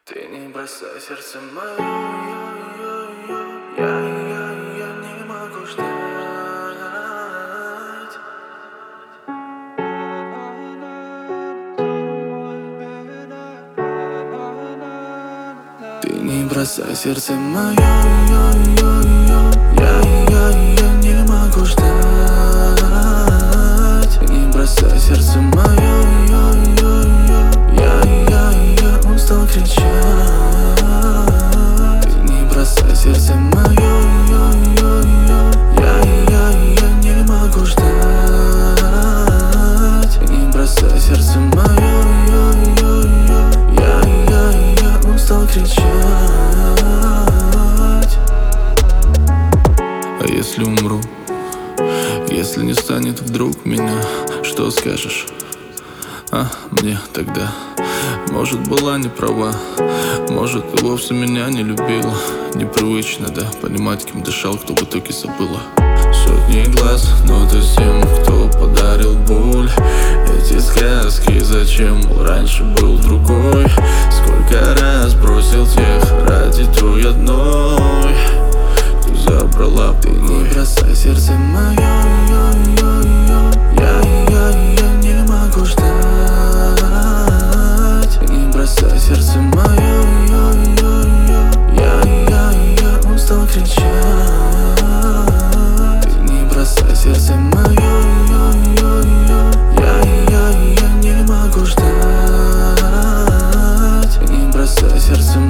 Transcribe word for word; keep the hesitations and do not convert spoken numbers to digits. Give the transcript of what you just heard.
Ты не бросай сердце мое, я, я, я не могу ждать. Ты не бросай сердце мое, я, я, я не могу ждать. Не бросай сердце мое, я, я, я устал кричать. Ты не бросай сердце мое, я, я, я не могу ждать. Не бросай сердце мое, я, я, я устал кричать. А если умру, если не станет вдруг меня, что скажешь? А мне тогда, может, была не права, может, и вовсе меня не любила. Непривычно, да, понимать, кем дышал, кто в итоге забыла. Сотни глаз, но ты тем, кто подарил боль. Эти сказки зачем, мол, раньше был другой. Сколько раз бросил тех ради той одной, кто забрала покой. Ты не бросай сердце мое, я, я, я не могу ждать. Не бросай сердце мое, я, я, я устал кричать. Ты не бросай сердце мое, я, я, я не могу ждать. Не бросай сердце